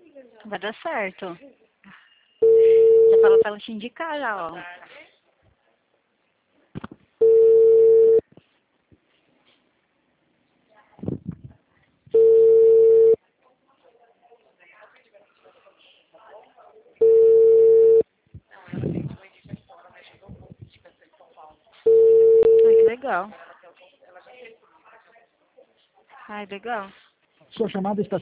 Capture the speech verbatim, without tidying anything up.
Vai dar certo. Já falou pra ela te indicar já, ó. Ai, que legal. Ai, legal. Sua chamada está